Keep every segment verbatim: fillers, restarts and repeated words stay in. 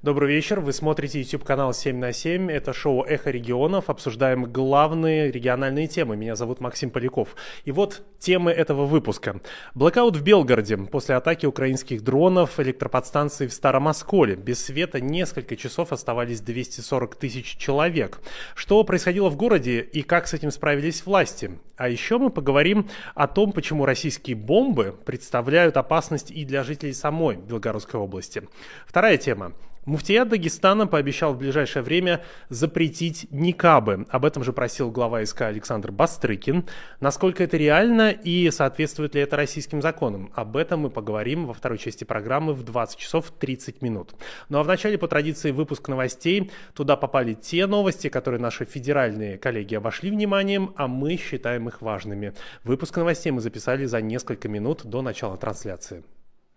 Добрый вечер, вы смотрите YouTube-канал семь на семь, это шоу «Эхо регионов», обсуждаем главные региональные темы. Меня зовут Максим Поляков. И вот темы этого выпуска. Блэкаут в Белгороде. После атаки украинских дронов электроподстанции в Старом Осколе. Без света несколько часов оставались двести сорок тысяч человек. Что происходило в городе и как с этим справились власти? А еще мы поговорим о том, почему российские бомбы представляют опасность и для жителей самой Белгородской области. Вторая тема. Муфтият Дагестана пообещал в ближайшее время запретить никабы. Об этом же просил глава СК Александр Бастрыкин. Насколько это реально и соответствует ли это российским законам? Об этом мы поговорим во второй части программы в двадцать часов тридцать минут. Ну а в начале, по традиции, выпуск новостей. Туда попали те новости, которые наши федеральные коллеги обошли вниманием, а мы считаем их важными. Выпуск новостей мы записали за несколько минут до начала трансляции.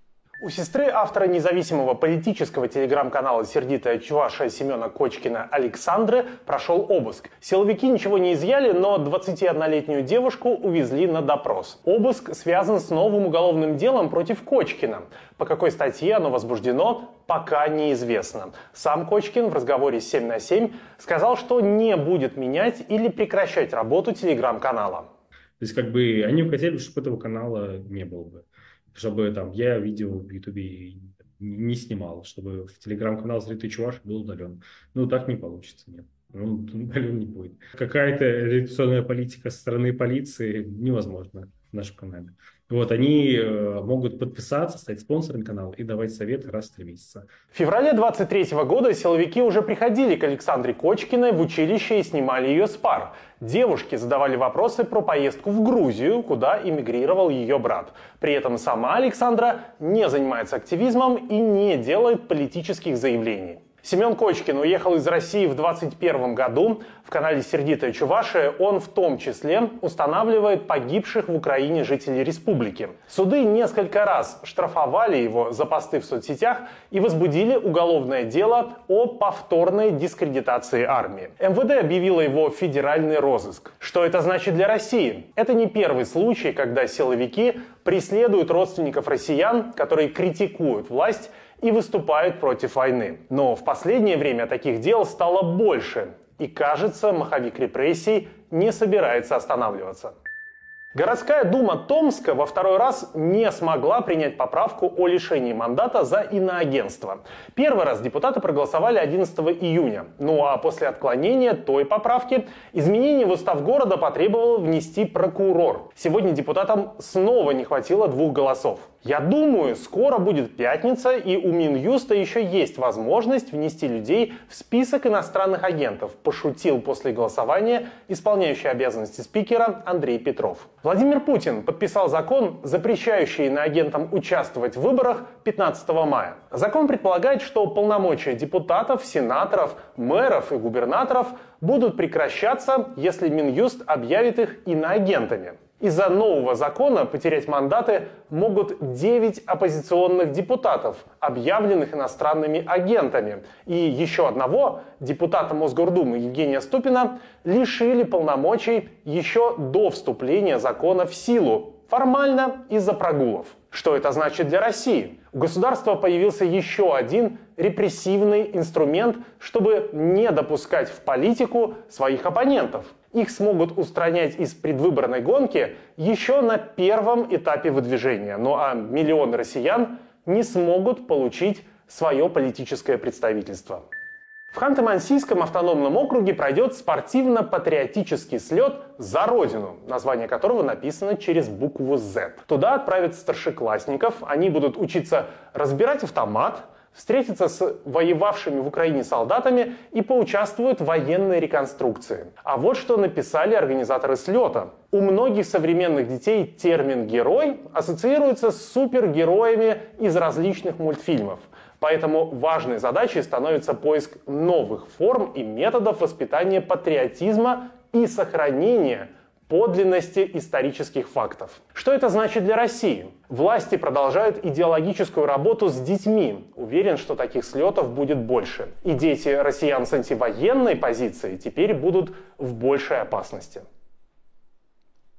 У сестры автора независимого политического телеграм-канала «Сердитая Чувашия» Семена Кочкина Александры прошел обыск. Силовики ничего не изъяли, но двадцатиоднолетнюю девушку увезли на допрос. Обыск связан с новым уголовным делом против Кочкина. По какой статье оно возбуждено, пока неизвестно. Сам Кочкин в разговоре с семь на семь сказал, что не будет менять или прекращать работу телеграм-канала. То есть как бы они хотели, чтобы этого канала не было бы. Чтобы там я видео в Ютубе не снимал, чтобы в телеграм-канал «Сердитая Чувашия» был удален. Ну, так не получится, нет. Он удален не будет. Какая-то реакционная политика со стороны полиции невозможна в нашем канале. Вот, они э, могут подписаться, стать спонсором канала и давать советы раз в три месяца. В феврале двадцать третьего года силовики уже приходили к Александре Кочкиной в училище и снимали ее с пар. Девушки задавали вопросы про поездку в Грузию, куда эмигрировал ее брат. При этом сама Александра не занимается активизмом и не делает политических заявлений. Семен Кочкин уехал из России в двадцать первом году. В канале «Сердитая Чувашия» он в том числе устанавливает погибших в Украине жителей республики. Суды несколько раз штрафовали его за посты в соцсетях и возбудили уголовное дело о повторной дискредитации армии. эм вэ дэ объявило его в федеральный розыск. Что это значит для России? Это не первый случай, когда силовики преследуют родственников россиян, которые критикуют власть и выступают против войны. Но в последнее время таких дел стало больше. И кажется, маховик репрессий не собирается останавливаться. Городская дума Томска во второй раз не смогла принять поправку о лишении мандата за иноагентство. Первый раз депутаты проголосовали одиннадцатого июня. Ну а после отклонения той поправки изменения в устав города потребовал внести прокурор. Сегодня депутатам снова не хватило двух голосов. Я думаю, скоро будет пятница, и у Минюста еще есть возможность внести людей в список иностранных агентов, пошутил после голосования исполняющий обязанности спикера Андрей Петров. Владимир Путин подписал закон, запрещающий иноагентам участвовать в выборах пятнадцатого мая. Закон предполагает, что полномочия депутатов, сенаторов, мэров и губернаторов будут прекращаться, если Минюст объявит их иноагентами. Из-за нового закона потерять мандаты могут девять оппозиционных депутатов, объявленных иностранными агентами. И еще одного, депутата Мосгордумы Евгения Ступина, лишили полномочий еще до вступления закона в силу, формально из-за прогулов. Что это значит для России? У государства появился еще один репрессивный инструмент, чтобы не допускать в политику своих оппонентов. Их смогут устранять из предвыборной гонки еще на первом этапе выдвижения. Ну а миллионы россиян не смогут получить свое политическое представительство. В Ханты-Мансийском автономном округе пройдет спортивно-патриотический слет «За Родину», название которого написано через букву «З». Туда отправят старшеклассников, они будут учиться разбирать автомат, встретиться с воевавшими в Украине солдатами и поучаствуют в военной реконструкции. А вот что написали организаторы слета. У многих современных детей термин «герой» ассоциируется с супергероями из различных мультфильмов. Поэтому важной задачей становится поиск новых форм и методов воспитания патриотизма и сохранения подлинности исторических фактов. Что это значит для России? Власти продолжают идеологическую работу с детьми. Уверен, что таких слетов будет больше. И дети россиян с антивоенной позицией теперь будут в большей опасности.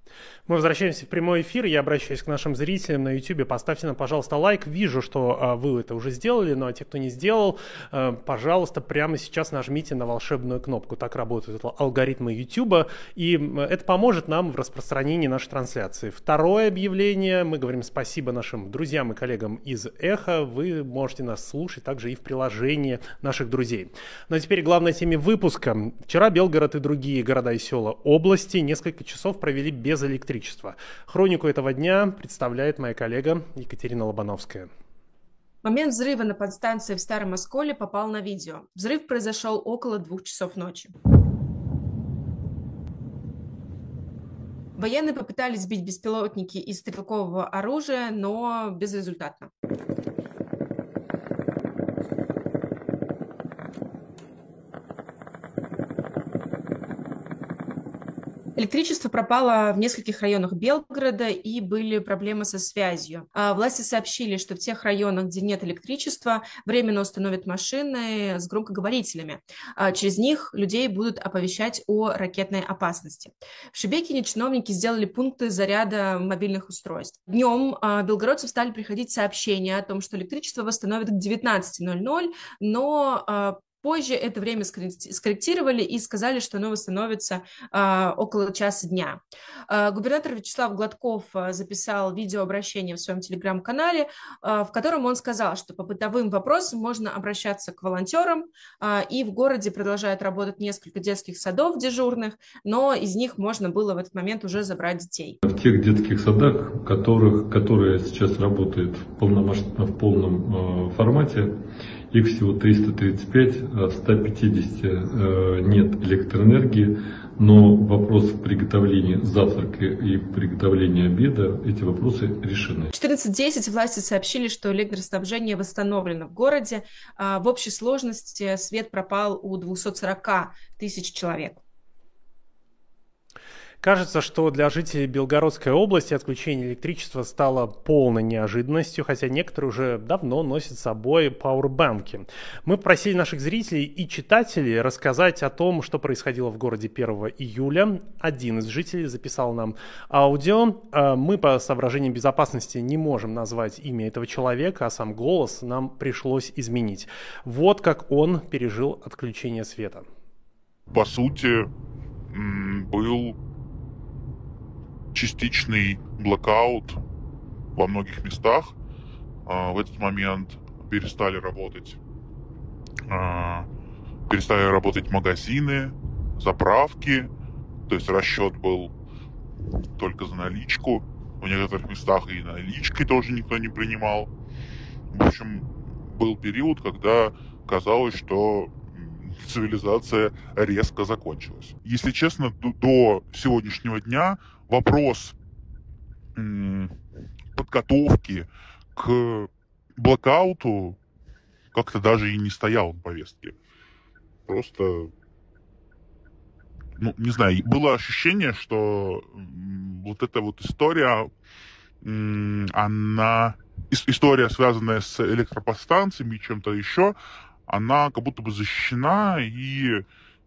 Мы возвращаемся в прямой эфир. Я обращаюсь к нашим зрителям на YouTube. Поставьте нам, пожалуйста, лайк. Вижу, что а, вы это уже сделали, но а те, кто не сделал, а, пожалуйста, прямо сейчас нажмите на волшебную кнопку. Так работают алгоритмы YouTube, и это поможет нам в распространении нашей трансляции. Второе объявление. Мы говорим спасибо нашим друзьям и коллегам из Эхо. Вы можете нас слушать также и в приложении наших друзей. Ну а теперь главной теме выпуска. Вчера Белгород и другие города и села области несколько часов провели без электричества. Хронику этого дня представляет моя коллега Екатерина Лобановская. Момент взрыва на подстанции в Старом Осколе попал на видео. Взрыв произошел около двух часов ночи. Военные попытались сбить беспилотники из стрелкового оружия, но безрезультатно. Электричество пропало в нескольких районах Белгорода, и были проблемы со связью. Власти сообщили, что в тех районах, где нет электричества, временно установят машины с громкоговорителями. Через них людей будут оповещать о ракетной опасности. В Шебекине чиновники сделали пункты заряда мобильных устройств. Днем белгородцев стали приходить сообщения о том, что электричество восстановят к девятнадцати ноль-ноль, но позже это время скорректировали и сказали, что оно восстановится а, около часа дня. А, губернатор Вячеслав Гладков а, записал видеообращение в своем телеграм-канале, а, в котором он сказал, что по бытовым вопросам можно обращаться к волонтерам, а, и в городе продолжает работать несколько детских садов дежурных, но из них можно было в этот момент уже забрать детей. В тех детских садах, которых, которые сейчас работают в, в полном э, формате, их всего триста тридцать пять, а в ста пятидесяти э, нет электроэнергии, но вопрос приготовления завтрака и приготовления обеда, эти вопросы решены. В четырнадцать десять власти сообщили, что электроснабжение восстановлено в городе. В общей сложности свет пропал у двухсот сорока тысяч человек. Кажется, что для жителей Белгородской области отключение электричества стало полной неожиданностью, хотя некоторые уже давно носят с собой пауэрбанки. Мы просили наших зрителей и читателей рассказать о том, что происходило в городе первого июля. Один из жителей записал нам аудио. Мы по соображениям безопасности не можем назвать имя этого человека, а сам голос нам пришлось изменить. Вот как он пережил отключение света. По сути, был частичный блэкаут во многих местах. В этот момент перестали работать, перестали работать магазины, заправки, то есть расчет был только за наличку. В некоторых местах и наличкой тоже никто не принимал. В общем, был период, когда казалось, что цивилизация резко закончилась. Если честно, до сегодняшнего дня вопрос подготовки к блэкауту как-то даже и не стоял на повестке. Просто, ну, не знаю, было ощущение, что вот эта вот история, она, история, связанная с электроподстанциями и чем-то еще, она как будто бы защищена, и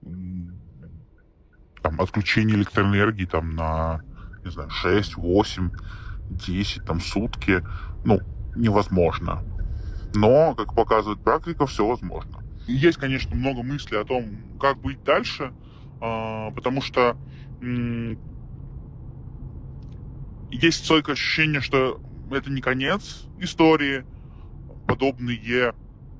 там отключение электроэнергии там на, не знаю, шесть, восемь, десять там сутки, ну, невозможно. Но, как показывает практика, все возможно. Есть, конечно, много мыслей о том, как быть дальше, потому что есть стойкое ощущение, что это не конец истории. Подобные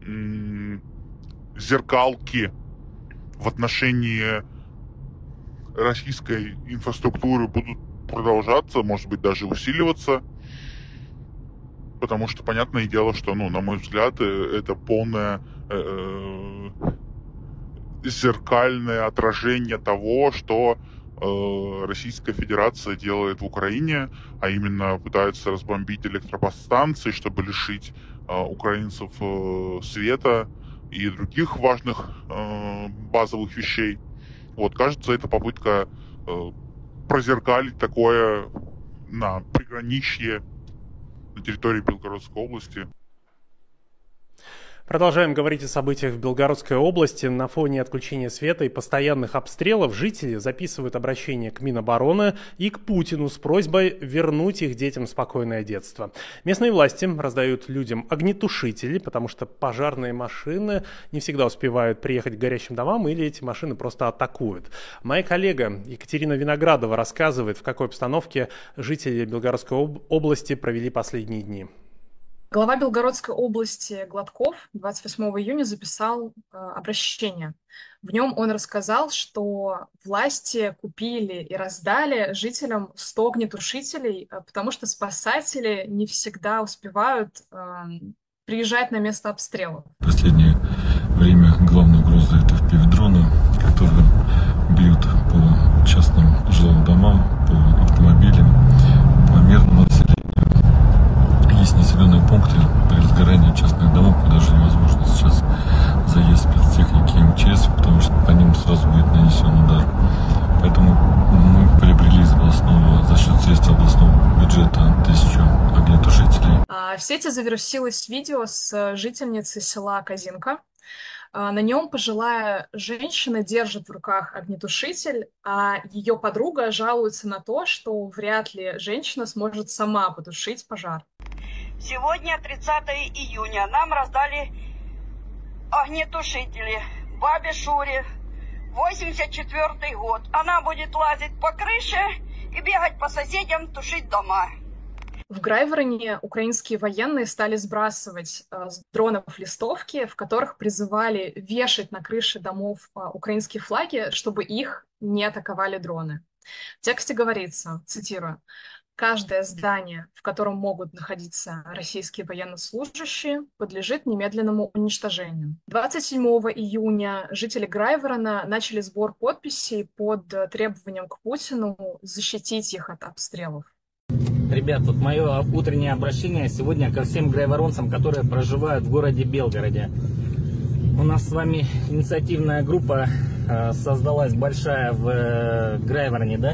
зеркалки в отношении российской инфраструктуры будут продолжаться, может быть, даже усиливаться, потому что понятное дело, что, ну, на мой взгляд, это полное э, зеркальное отражение того, что э, Российская Федерация делает в Украине, а именно пытается разбомбить электроподстанции, чтобы лишить э, украинцев э, света и других важных э, базовых вещей. Вот, кажется, это попытка э, прозеркалить такое на приграничье на территории Белгородской области. Продолжаем говорить о событиях в Белгородской области. На фоне отключения света и постоянных обстрелов жители записывают обращение к Минобороны и к Путину с просьбой вернуть их детям спокойное детство. Местные власти раздают людям огнетушители, потому что пожарные машины не всегда успевают приехать к горящим домам или эти машины просто атакуют. Моя коллега Екатерина Виноградова рассказывает, в какой обстановке жители Белгородской области провели последние дни. Глава Белгородской области Гладков двадцать восьмого июня записал э, обращение. В нем он рассказал, что власти купили и раздали жителям сто огнетушителей, э, потому что спасатели не всегда успевают э, приезжать на место обстрелов. В последнее время главная угроза — это впев-дроны, которые бьют по частным жилым домам, по автомобилям, по мирному населению. Есть населенные пункты при разгорании частных домов, куда же невозможно сейчас заезд спецтехники и эм че эс, потому что по ним сразу будет нанесен удар. Поэтому мы приобрели из областного, за счет средств областного бюджета тысячу огнетушителей. В сети завирусилось видео с жительницей села Козинка. На нем пожилая женщина держит в руках огнетушитель, а ее подруга жалуется на то, что вряд ли женщина сможет сама потушить пожар. Сегодня, тридцатого июня, нам раздали огнетушители бабе Шуре, восемьдесят четвёртый год. Она будет лазить по крыше и бегать по соседям, тушить дома. В Грайвороне украинские военные стали сбрасывать э, с дронов листовки, в которых призывали вешать на крыше домов э, украинские флаги, чтобы их не атаковали дроны. В тексте говорится, цитирую: «Каждое здание, в котором могут находиться российские военнослужащие, подлежит немедленному уничтожению». двадцать седьмого июня жители Грайворона начали сбор подписей под требованием к Путину защитить их от обстрелов. Ребят, вот мое утреннее обращение сегодня ко всем грайворонцам, которые проживают в городе Белгороде. У нас с вами инициативная группа э, создалась большая в э, Грайвороне, да?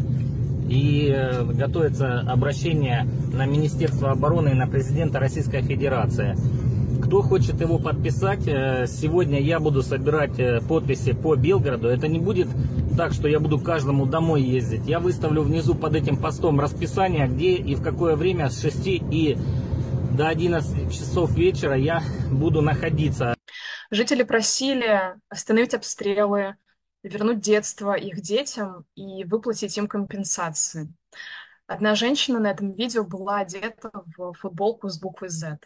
И э, готовится обращение на Министерство обороны и на президента Российской Федерации. Кто хочет его подписать, э, сегодня я буду собирать э, подписи по Белгороду. Это не будет так, что я буду каждому домой ездить. Я выставлю внизу под этим постом расписание, где и в какое время с шести и до одиннадцати часов вечера я буду находиться. Жители просили остановить обстрелы, вернуть детство их детям и выплатить им компенсации. Одна женщина на этом видео была одета в футболку с буквой Z.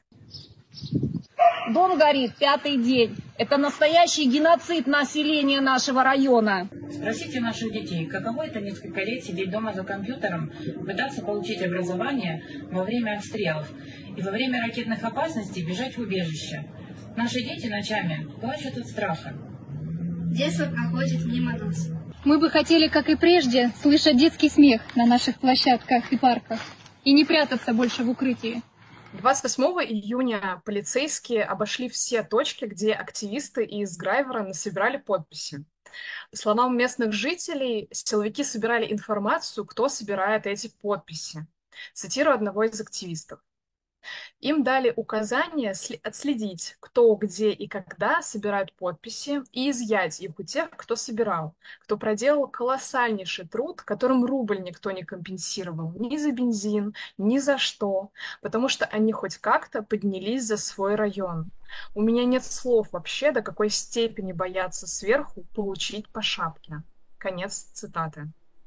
Дом горит пятый день. Это настоящий геноцид населения нашего района. Спросите наших детей, каково это несколько лет сидеть дома за компьютером, пытаться получить образование во время обстрелов и во время ракетных опасностей бежать в убежище. Наши дети ночами плачут от страха. Детство проходит мимо нас. Мы бы хотели, как и прежде, слышать детский смех на наших площадках и парках и не прятаться больше в укрытии. двадцать восьмого июня полицейские обошли все точки, где активисты из Грайворона собирали подписи. По словам местных жителей, силовики собирали информацию, кто собирает эти подписи. Цитирую одного из активистов. Им дали указание отследить, кто, где и когда собирают подписи, и изъять их у тех, кто собирал, кто проделал колоссальнейший труд, которым рубль никто не компенсировал ни за бензин, ни за что, потому что они хоть как-то поднялись за свой район. У меня нет слов вообще, до какой степени боятся сверху получить по шапке. Конец цитаты.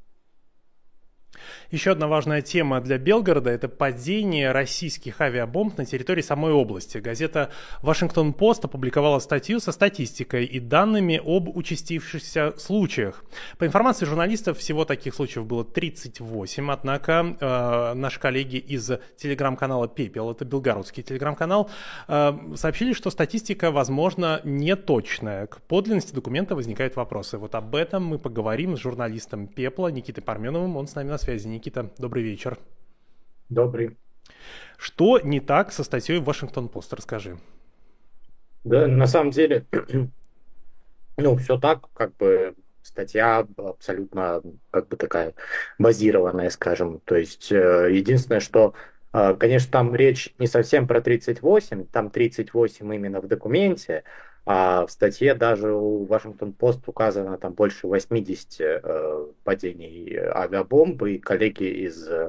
Еще одна важная тема для Белгорода – это падение российских авиабомб на территории самой области. Газета «Вашингтон-Пост» опубликовала статью со статистикой и данными об участившихся случаях. По информации журналистов, всего таких случаев было тридцать восемь, однако э, наши коллеги из телеграм-канала «Пепел», это белгородский телеграм-канал, э, сообщили, что статистика, возможно, неточная. К подлинности документа возникают вопросы. Вот об этом мы поговорим с журналистом «Пепла» Никитой Парменовым, он с нами на связи. Никита, добрый вечер. Добрый. Что не так со статьей Вашингтон-Пост? Расскажи. Да, на самом деле, ну, все так, как бы статья абсолютно как бы такая базированная, скажем. То есть единственное, что Конечно, там речь не совсем про тридцать восемь, там тридцать восемь именно в документе, а в статье даже у Вашингтон-Пост указано там больше восемьдесят э, падений авиабомб, и коллеги из э,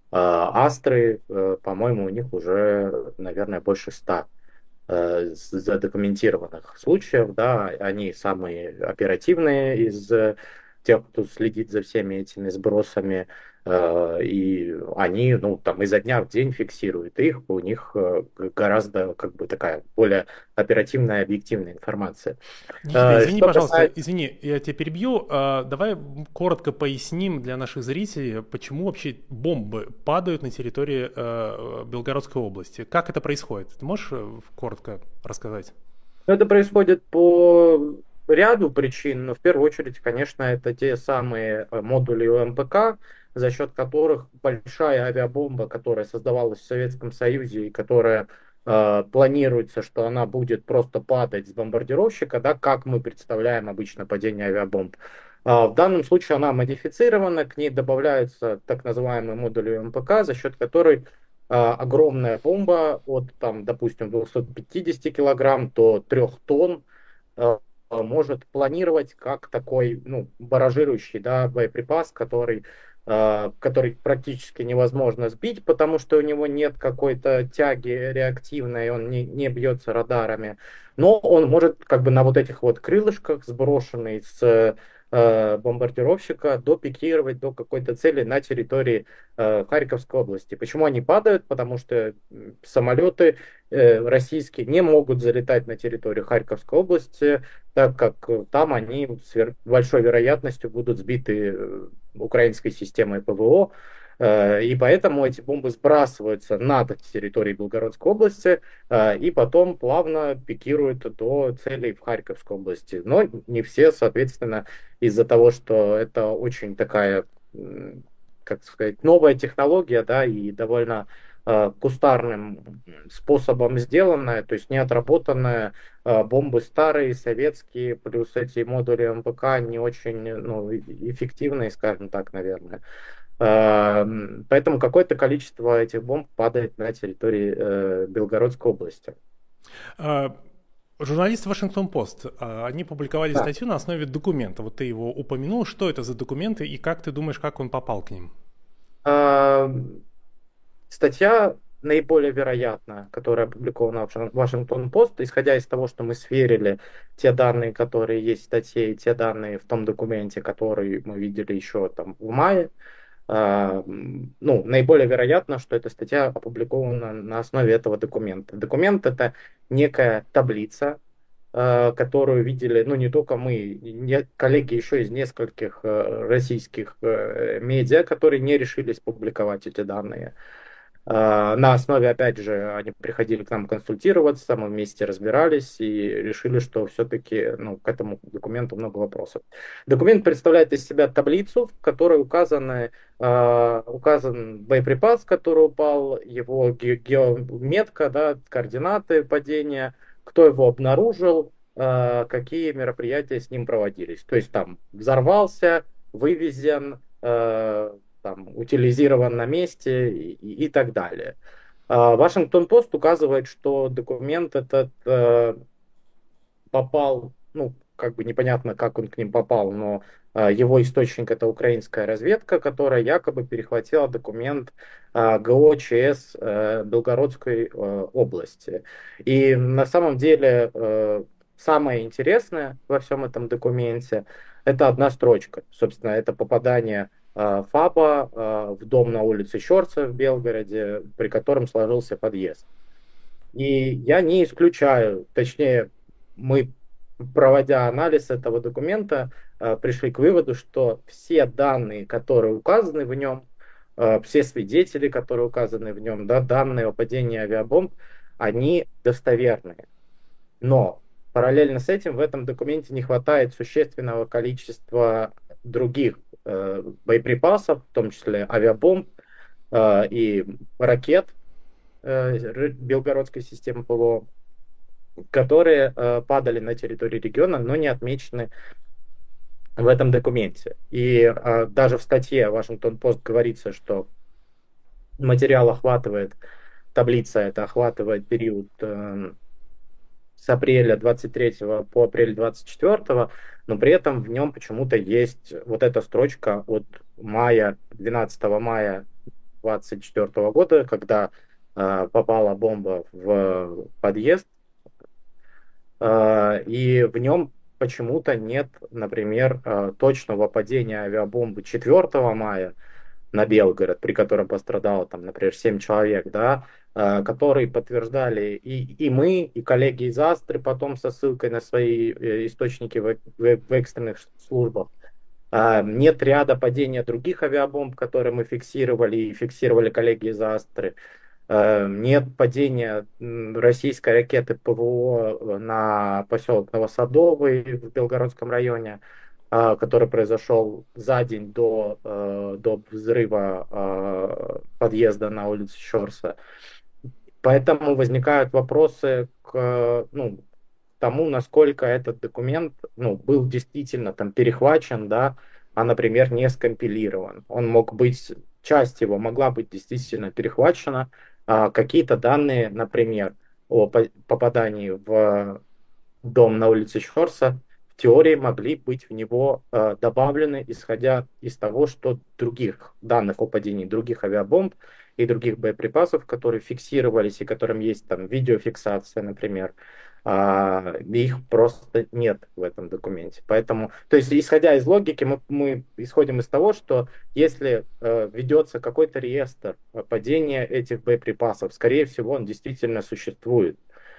Астры, э, по-моему, у них уже, наверное, больше ста э, задокументированных случаев, да, они самые оперативные из э, тех, кто следит за всеми этими сбросами, э, и они, ну, там, изо дня в день фиксируют их, у них э, гораздо, как бы, такая более оперативная, объективная информация. Никита, Э, извини, что пожалуйста, касается- извини, я тебя перебью. А, Давай коротко поясним для наших зрителей, почему вообще бомбы падают на территории э, Белгородской области. Как это происходит? Ты можешь э, коротко рассказать? Это происходит по ряду причин, но в первую очередь, конечно, это те самые э, модули у эм пэ ка, за счет которых большая авиабомба, которая создавалась в Советском Союзе и которая э, планируется, что она будет просто падать с бомбардировщика, да, как мы представляем обычно падение авиабомб. А в данном случае она модифицирована, к ней добавляются так называемые модули эм пэ ка, за счет которой а, огромная бомба от, там, допустим, двухсот пятидесяти килограмм до трёх тонн а, может планировать как такой, ну, баражирующий, да, боеприпас, который, а, который практически невозможно сбить, потому что у него нет какой-то тяги реактивной, он не, не бьется радарами, но он может как бы на вот этих вот крылышках, сброшенный с э, бомбардировщика, допикировать до какой-то цели на территории э, Харьковской области. Почему они падают? Потому что м, самолеты э, российские не могут залетать на территорию Харьковской области, так как э, там они с вер- большой вероятностью будут сбиты э, украинской системой пэ вэ о. Э, И поэтому эти бомбы сбрасываются над территорией Белгородской области э, и потом плавно пикируют до целей в Харьковской области. Но не все, соответственно, из-за того, что это очень такая, м, как сказать, новая технология, да, и довольно э, кустарным способом сделанная, то есть не отработанная, э, бомбы старые, советские, плюс эти модули эм пэ ка не очень, ну, и- эффективные, скажем так, наверное. Э, Поэтому какое-то количество этих бомб падает на территории э, Белгородской области. А, Журналисты Вашингтон-Пост, а, они публиковали Да. статью на основе документа. Вот ты его упомянул. Что это за документы и как ты думаешь, как он попал к ним? А, Статья наиболее вероятная, которая опубликована в Вашингтон-Пост, исходя из того, что мы сверили те данные, которые есть в статье, и те данные в том документе, который мы видели еще там в мае, а, м, ну, наиболее вероятно, что эта статья опубликована на основе этого документа. Документ — это некая таблица, э, которую видели, ну, не только мы, не, коллеги еще из нескольких э, российских э, медиа, которые не решились публиковать эти данные. Э, На основе, опять же, они приходили к нам консультироваться, мы вместе разбирались и решили, что все-таки, ну, к этому документу много вопросов. Документ представляет из себя таблицу, в которой указаны, э, указан боеприпас, который упал, его ге- геометка, да, координаты падения, кто его обнаружил, э, какие мероприятия с ним проводились. То есть там взорвался, вывезен, э, там, утилизирован на месте и, и так далее. А, Вашингтон-Пост указывает, что документ этот э, попал, ну, как бы непонятно, как он к ним попал, но э, его источник — это украинская разведка, которая якобы перехватила документ э, гэ о че эс э, Белгородской э, области. И на самом деле э, самое интересное во всем этом документе — это одна строчка. Собственно, это попадание э, ФАБа э, в дом на улице Щорса в Белгороде, при котором сложился подъезд. И я не исключаю, точнее, мы, проводя анализ этого документа, э, пришли к выводу, что все данные, которые указаны в нем, э, все свидетели, которые указаны в нем, да, данные о падении авиабомб, они достоверные. Но параллельно с этим в этом документе не хватает существенного количества других э, боеприпасов, в том числе авиабомб э, и ракет э, р- Белгородской системы пэ вэ о, которые э, падали на территории региона, но не отмечены в этом документе. И э, даже в статье Вашингтон-Пост говорится, что материал охватывает, таблица это охватывает период э, с апреля двадцать третьего по апрель двадцать четвёртого, но при этом в нем почему-то есть вот эта строчка от мая, двенадцатого мая двадцать четвёртого года, когда э, попала бомба в подъезд, э, и в нем почему-то нет, например, э, точного падения авиабомбы четвёртого мая на Белгород, при котором пострадало, там, например, семь человек, да, э, которые подтверждали и, и мы, и коллеги из Астры, потом со ссылкой на свои э, источники в, в, в экстренных службах. Э, нет ряда падения других авиабомб, которые мы фиксировали, и фиксировали коллеги из Астры. Э, нет падения российской ракеты ПВО на поселок Новосадовый в Белгородском районе, который произошел за день до, до взрыва подъезда на улице Щорса. Поэтому возникают вопросы к ну, тому, насколько этот документ ну, был действительно там перехвачен, да, а, например, не скомпилирован. Он мог быть, часть его могла быть действительно перехвачена. А какие-то данные, например, о попадании в дом на улице Щорса, теории могли быть в него э, добавлены, исходя из того, что других данных о падении других авиабомб и других боеприпасов, которые фиксировались и которым есть там видеофиксация, например, э, их просто нет в этом документе. Поэтому, то есть, исходя из логики, мы, мы исходим из того, что если э, ведется какой-то реестр падения этих боеприпасов, скорее всего, он действительно существует,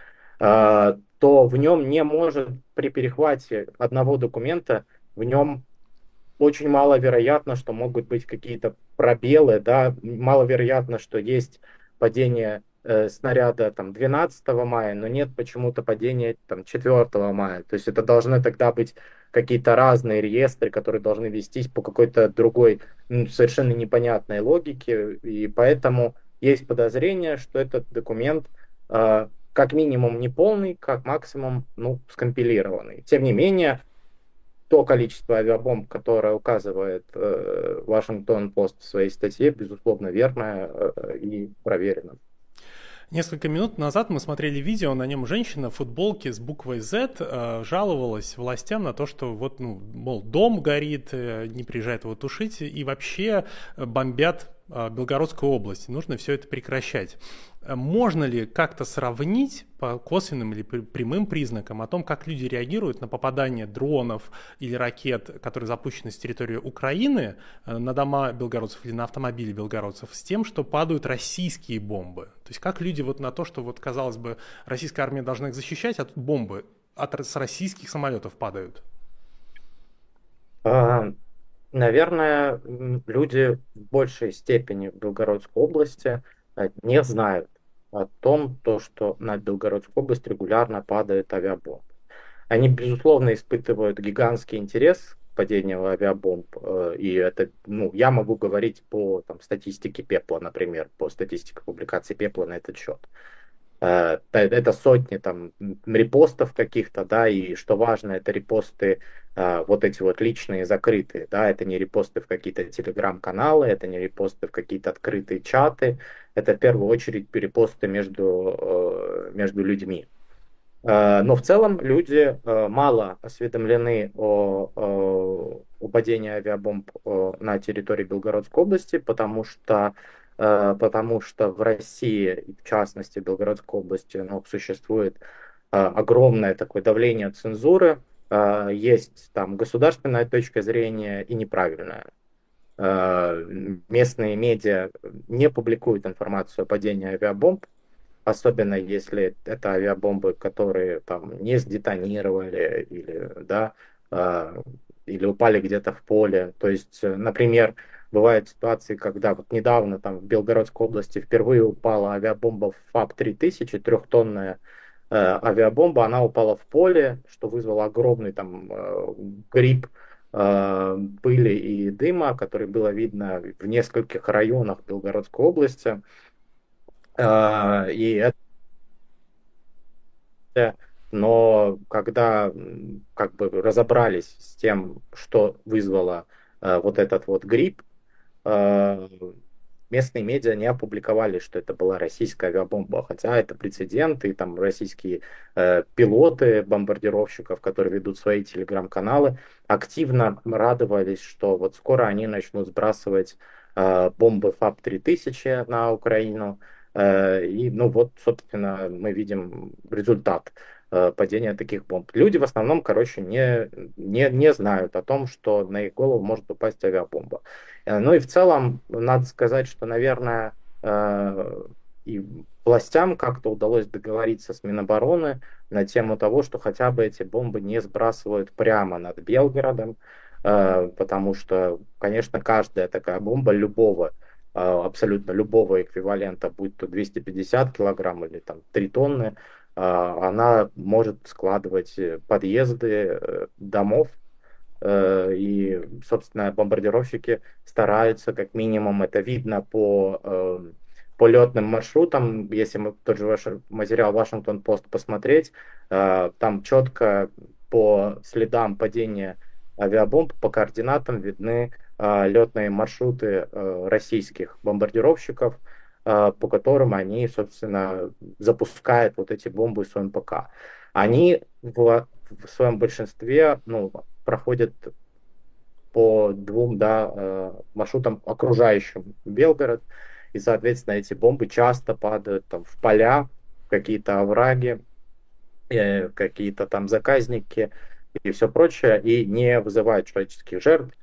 то в нем не может при перехвате одного документа, в нем очень маловероятно, что могут быть какие-то пробелы, да, маловероятно, что есть падение э, снаряда там, двенадцатого мая, но нет почему-то падения там, четвёртого мая. То есть это должны тогда быть какие-то разные реестры, которые должны вестись по какой-то другой, ну, совершенно непонятной логике, и поэтому есть подозрение, что этот документ э, как минимум не полный, как максимум ну, скомпилированный. Тем не менее, то количество авиабомб, которое указывает э, Вашингтон-Пост в своей статье, безусловно, верное э, и проверено. Несколько минут назад мы смотрели видео, на нем женщина в футболке с буквой Z э, жаловалась властям на то, что вот, ну, мол, дом горит, э, не приезжает его тушить, и вообще бомбят э, Белгородскую область. Нужно все это прекращать. Можно ли как-то сравнить по косвенным или прямым признакам о том, как люди реагируют на попадание дронов или ракет, которые запущены с территории Украины, на дома белгородцев или на автомобили белгородцев, с тем, что падают российские бомбы? То есть как люди вот на то, что, вот, казалось бы, российская армия должна их защищать, а тут бомбы от, с российских самолетов падают? А, наверное, люди в большей степени в Белгородской области не знают о том, то, что на Белгородскую область регулярно падает авиабомб. Они, безусловно, испытывают гигантский интерес к падению авиабомб, и это, ну, я могу говорить по там, статистике Пепла, например, по статистике публикации Пепла на этот счет. Это сотни там репостов каких-то, да, и что важно, это репосты вот эти вот личные, закрытые, да, это не репосты в какие-то телеграм-каналы, это не репосты в какие-то открытые чаты, это в первую очередь репосты между, между людьми. Но в целом люди мало осведомлены о, о падении авиабомб на территории Белгородской области, потому что потому что в России, в частности в Белгородской области, ну, существует огромное такое давление цензуры, есть там государственная точка зрения и неправильная. Местные медиа не публикуют информацию о падении авиабомб, особенно если это авиабомбы, которые там не сдетонировали или, да, или упали где-то в поле. То есть, например, бывают ситуации, когда вот недавно там в Белгородской области впервые упала авиабомба ФАП три тысячи, трехтонная э, авиабомба, она упала в поле, что вызвало огромный там э, гриб э, пыли и дыма, который было видно в нескольких районах Белгородской области. Э, и это Но когда как бы разобрались с тем, что вызвало э, вот этот вот грипп, э, местные медиа не опубликовали, что это была российская авиабомба, хотя это прецедент, и там российские э, пилоты бомбардировщиков, которые ведут свои телеграм-каналы, активно радовались, что вот скоро они начнут сбрасывать э, бомбы ФАБ три тысячи на Украину. Э, и, ну вот, собственно, мы видим результат э, падения таких бомб. Люди в основном, короче, не, не, не знают о том, что на их голову может упасть авиабомба. Э, ну и в целом, надо сказать, что, наверное, э, и властям как-то удалось договориться с Минобороны на тему того, что хотя бы эти бомбы не сбрасывают прямо над Белгородом, э, потому что, конечно, каждая такая бомба любого абсолютно любого эквивалента, будь то двести пятьдесят килограмм или там три тонны, она может складывать подъезды домов. И, собственно, бомбардировщики стараются, как минимум, это видно по, по летным маршрутам. Если мы тот же ваш материал Вашингтон-Пост посмотреть, там четко по следам падения авиабомб, по координатам видны э, летные маршруты э, российских бомбардировщиков, э, по которым они, собственно, запускают вот эти бомбы с ОМПК. Они в, в своем большинстве ну, проходят по двум да, э, маршрутам, окружающим Белгород, и, соответственно, эти бомбы часто падают там, в поля, в какие-то овраги, э, какие-то там заказники, и все прочее, и не вызывает человеческих жертв,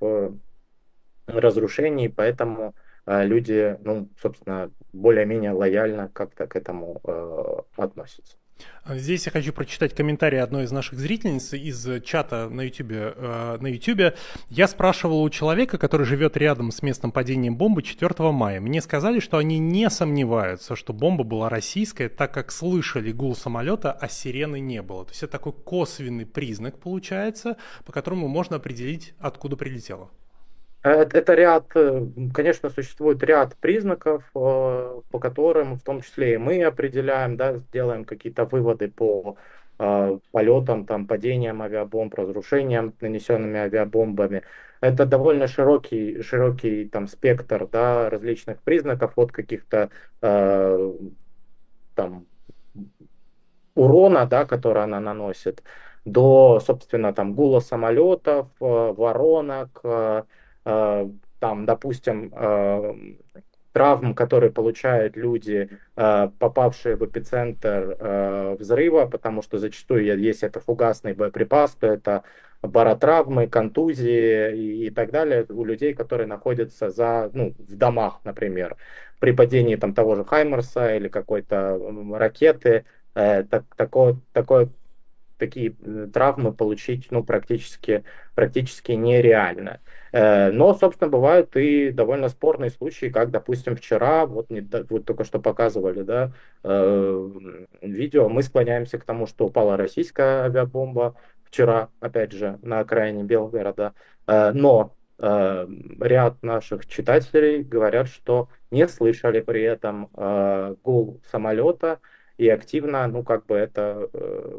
разрушений, поэтому э, люди, ну, собственно, более-менее лояльно как-то к этому э, относятся. Здесь я хочу прочитать комментарий одной из наших зрительниц из чата на YouTube. На YouTube. Я спрашивал у человека, который живет рядом с местом падения бомбы четвёртого мая. Мне сказали, что они не сомневаются, что бомба была российская, так как слышали гул самолета, а сирены не было. То есть это такой косвенный признак получается, по которому можно определить, откуда прилетело. Это ряд, конечно, существует ряд признаков, по которым, в том числе и мы определяем, да, делаем какие-то выводы по полетам, там, падениям авиабомб, разрушениям, нанесенными авиабомбами. Это довольно широкий, широкий там, спектр да, различных признаков, от каких-то э, там, урона, да, который она наносит, до, собственно, там, гула самолетов, воронок, там, допустим, травм, которые получают люди, попавшие в эпицентр взрыва, потому что зачастую, если это фугасный боеприпас, то это баротравмы, контузии и, и так далее у людей, которые находятся за, ну, в домах, например. При падении там, того же Хаймерса или какой-то ракеты, так, такое, такое такие травмы получить ну, практически, практически нереально. Но, собственно, бывают и довольно спорные случаи, как, допустим, вчера, вот, не, вот только что показывали да, видео, мы склоняемся к тому, что упала российская авиабомба вчера, опять же, на окраине Белгорода, но ряд наших читателей говорят, что не слышали при этом гул самолета, и активно, ну, как бы это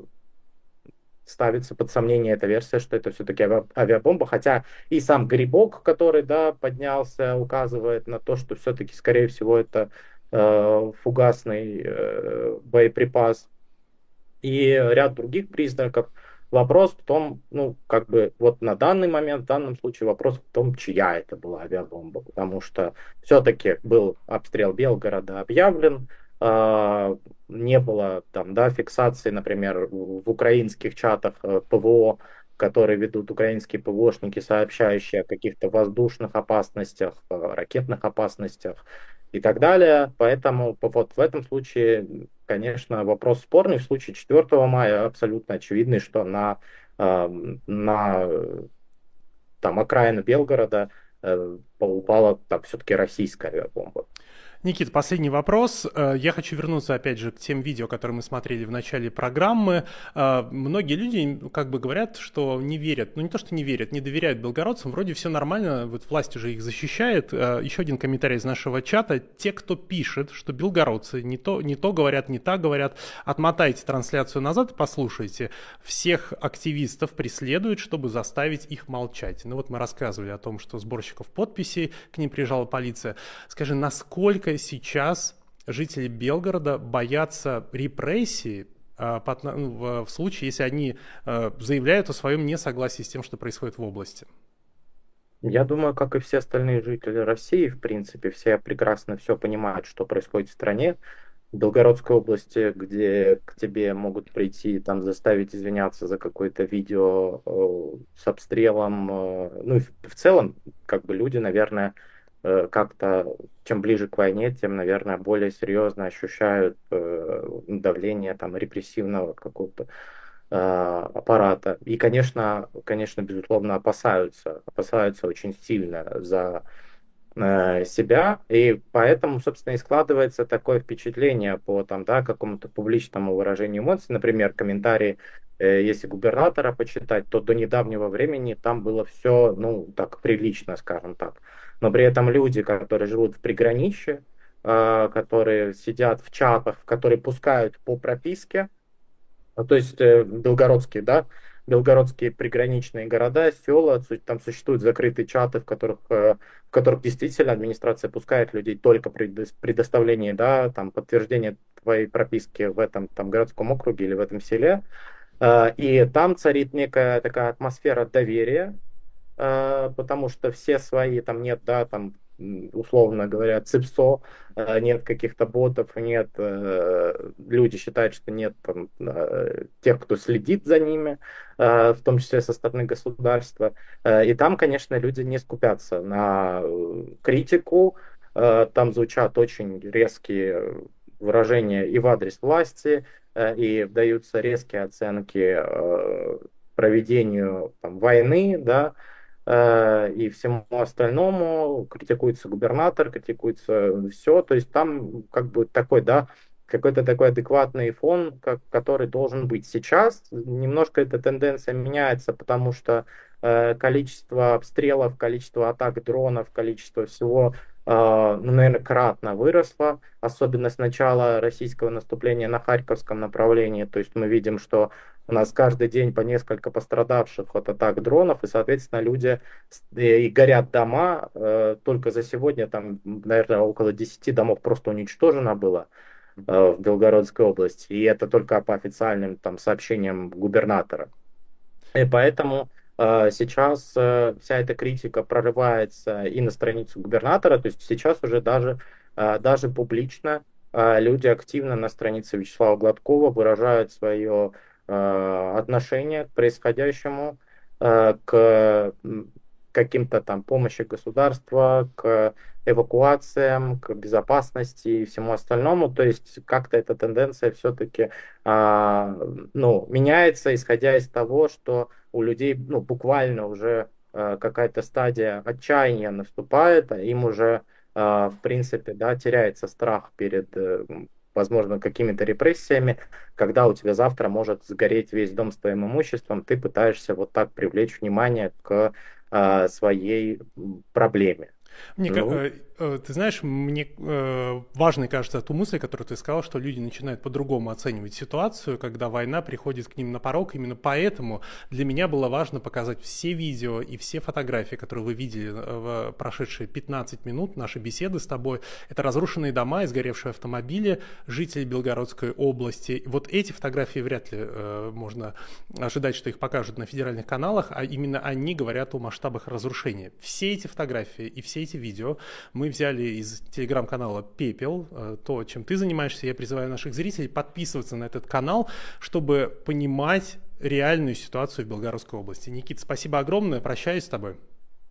ставится под сомнение эта версия, что это все-таки авиабомба, хотя и сам грибок, который, да, поднялся, указывает на то, что все-таки, скорее всего, это э, фугасный э, боеприпас, и ряд других признаков. Вопрос в том, ну, как бы, вот на данный момент, в данном случае вопрос в том, чья это была авиабомба, потому что все-таки был обстрел Белгорода объявлен, не было там, да, фиксации, например, в украинских чатах ПВО, которые ведут украинские ПВОшники, сообщающие о каких-то воздушных опасностях, ракетных опасностях и так далее. Поэтому вот в этом случае, конечно, вопрос спорный. В случае четвёртого мая абсолютно очевидный, что на, на там, окраину Белгорода упала там все-таки российская авиабомба. Никита, последний вопрос. Я хочу вернуться, опять же, к тем видео, которые мы смотрели в начале программы. Многие люди как бы говорят, что не верят, ну не то, что не верят, не доверяют белгородцам, вроде все нормально, вот власть уже их защищает. Еще один комментарий из нашего чата. Те, кто пишет, что белгородцы не то, не то говорят, не так говорят, отмотайте трансляцию назад и послушайте. Всех активистов преследуют, чтобы заставить их молчать. Ну вот мы рассказывали о том, что сборщиков подписей, к ним приезжала полиция. Скажи, насколько сейчас жители Белгорода боятся репрессий а, по, ну, в, в случае, если они а, заявляют о своем несогласии с тем, что происходит в области? Я думаю, как и все остальные жители России, в принципе, все прекрасно все понимают, что происходит в стране. В Белгородской области, где к тебе могут прийти, там заставить извиняться за какое-то видео э, с обстрелом. Э, ну и в, в целом, как бы люди, наверное, как-то, чем ближе к войне, тем, наверное, более серьезно ощущают э, давление там репрессивного какого-то э, аппарата. И, конечно, конечно, безусловно, опасаются, опасаются очень сильно за э, себя. И поэтому, собственно, и складывается такое впечатление по там, да, какому-то публичному выражению эмоций. Например, комментарии, э, если губернатора почитать, то до недавнего времени там было все, ну, так, прилично, скажем так. Но при этом люди, которые живут в приграничье, э, которые сидят в чатах, которые пускают по прописке, то есть э, белгородские, да, белгородские приграничные города, села, там существуют закрытые чаты, в которых, э, в которых действительно администрация пускает людей только при предоставлении, да, там, подтверждения твоей прописки в этом там, городском округе или в этом селе. Э, и там царит некая такая атмосфера доверия, потому что все свои, там нет, да, там, условно говоря, ЦИПСО, нет каких-то ботов, нет, люди считают, что нет там, тех, кто следит за ними, в том числе со стороны государства. И там, конечно, люди не скупятся на критику, там звучат очень резкие выражения и в адрес власти, и даются резкие оценки проведению там, войны, да, и всему остальному, критикуется губернатор, критикуется все, то есть там как бы такой, да, какой-то такой адекватный фон, как, который должен быть. Сейчас немножко эта тенденция меняется, потому что э, количество обстрелов, количество атак дронов, количество всего, э, ну, наверное, кратно выросло, особенно с начала российского наступления на Харьковском направлении, то есть мы видим, что у нас каждый день по несколько пострадавших от атак дронов, и, соответственно, люди и горят дома. Только за сегодня там, наверное, около десяти домов просто уничтожено было в Белгородской области. И это только по официальным там сообщениям губернатора. И поэтому сейчас вся эта критика прорывается и на страницу губернатора. То есть сейчас уже даже, даже публично люди активно на странице Вячеслава Гладкова выражают свое отношение к происходящему, к каким-то там помощи государства, к эвакуациям, к безопасности и всему остальному. То есть как-то эта тенденция все-таки ну, меняется, исходя из того, что у людей ну, буквально уже какая-то стадия отчаяния наступает, а им уже в принципе да, теряется страх перед возможно, какими-то репрессиями, когда у тебя завтра может сгореть весь дом с твоим имуществом, ты пытаешься вот так привлечь внимание к э, своей проблеме. Мне, ну, э, э, ты знаешь, мне э, важной кажется ту мысль, которую ты сказал, что люди начинают по-другому оценивать ситуацию, когда война приходит к ним на порог. Именно поэтому для меня было важно показать все видео и все фотографии, которые вы видели в прошедшие пятнадцать минут нашей беседы с тобой. Это разрушенные дома и сгоревшие автомобили жителей Белгородской области. Вот эти фотографии вряд ли э, можно ожидать, что их покажут на федеральных каналах, а именно они говорят о масштабах разрушения. Все эти фотографии и все эти видео мы взяли из телеграм-канала «Пепел», то, чем ты занимаешься. Я призываю наших зрителей подписываться на этот канал, чтобы понимать реальную ситуацию в Белгородской области. Никита, спасибо огромное, прощаюсь с тобой.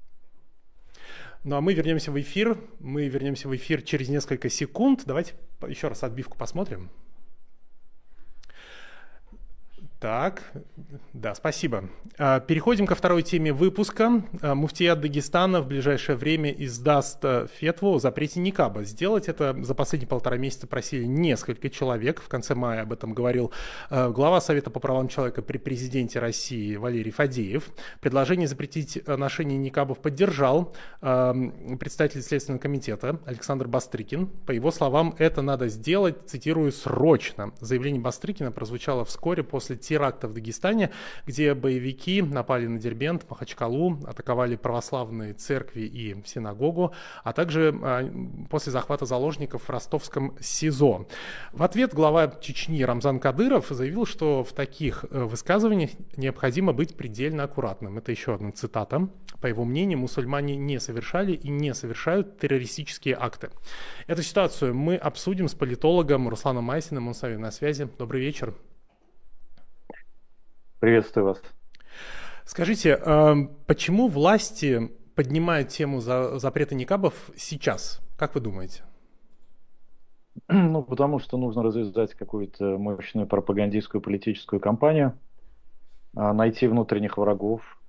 Ну а мы вернемся в эфир, мы вернемся в эфир через несколько секунд. Давайте еще раз отбивку посмотрим. Так, да, спасибо. Переходим ко второй теме выпуска. Муфтият Дагестана в ближайшее время издаст фетву о запрете никаба. Сделать это за последние полтора месяца просили несколько человек. В конце мая об этом говорил глава Совета по правам человека при президенте России Валерий Фадеев. Предложение запретить ношение никабов поддержал представитель Следственного комитета Александр Бастрыкин. По его словам, это надо сделать, цитирую, срочно. Заявление Бастрыкина прозвучало вскоре после теракта в Дагестане, где боевики напали на Дербент, Махачкалу, атаковали православные церкви и синагогу, а также после захвата заложников в ростовском СИЗО. В ответ глава Чечни Рамзан Кадыров заявил, что в таких высказываниях необходимо быть предельно аккуратным. Это еще одна цитата. По его мнению, мусульмане не совершали и не совершают террористические акты. Эту ситуацию мы обсудим с политологом Русланом Майсиным. Он с нами на связи. Добрый вечер. Приветствую вас. Скажите, почему власти поднимают тему запрета никабов сейчас? Как вы думаете? Ну, потому что нужно развязать какую-то мощную пропагандистскую политическую кампанию, найти внутренних врагов,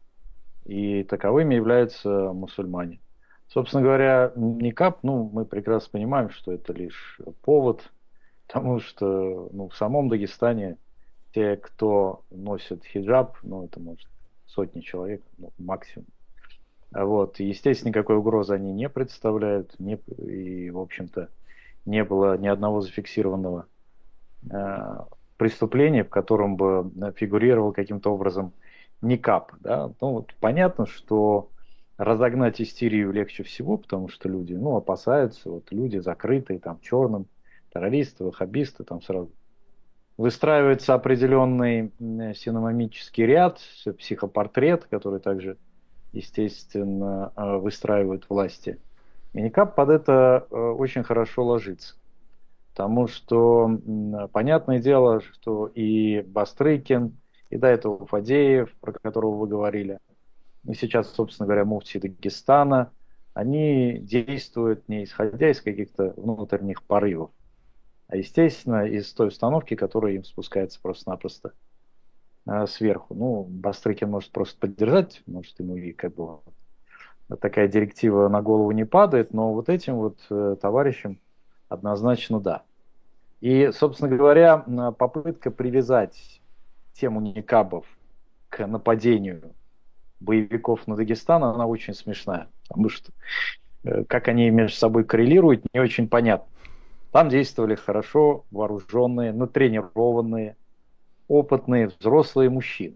и таковыми являются мусульмане. Собственно говоря, никаб, ну, мы прекрасно понимаем, что это лишь повод, потому что, ну, в самом Дагестане те, кто носит хиджаб, ну, это может сотни человек, ну, максимум. Вот. И, естественно, никакой угрозы они не представляют, не, и, в общем-то, не было ни одного зафиксированного э, преступления, в котором бы фигурировал каким-то образом никаб. Да? Ну, вот понятно, что разогнать истерию легче всего, потому что люди, ну, опасаются, вот люди закрытые, там, черным, террористы, ваххабисты, там сразу выстраивается определенный синомимический ряд, психопортрет, который также, естественно, выстраивают власти. И никаб под это очень хорошо ложится. Потому что понятное дело, что и Бастрыкин, и до этого Фадеев, про которого вы говорили, и сейчас, собственно говоря, муфти Дагестана, они действуют не исходя из каких-то внутренних порывов, а, естественно, из той установки, которая им спускается просто-напросто э, сверху. Ну, Бастрыкин может просто поддержать, может, ему и как бы такая директива на голову не падает, но вот этим вот э, товарищам однозначно да. И, собственно говоря, попытка привязать тему никабов к нападению боевиков на Дагестан, она очень смешная, потому что э, как они между собой коррелируют, не очень понятно. Там действовали хорошо вооруженные, натренированные, опытные, взрослые мужчины.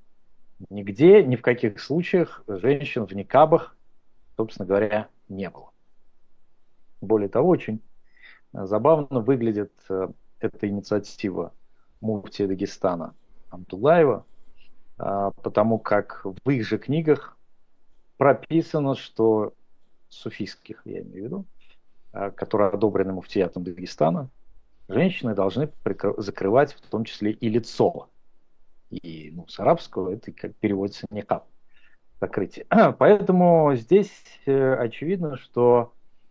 Нигде, ни в каких случаях женщин в никабах, собственно говоря, не было. Более того, очень забавно выглядит эта инициатива муфти Дагестана Абдуллаева, потому как в их же книгах прописано, что суфийских, я имею в виду, которые одобрены муфтиятом Дагестана, женщины должны закрывать в том числе и лицо. И ну, с арабского это как переводится никаб, закрытие. Поэтому здесь очевидно, что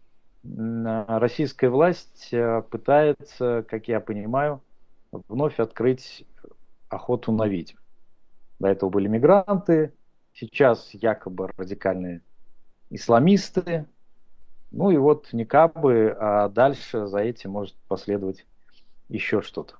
российская власть пытается, как я понимаю, вновь открыть охоту на ведьм. До этого были мигранты, сейчас якобы радикальные исламисты. Ну и вот никабы, а дальше за этим может последовать еще что-то.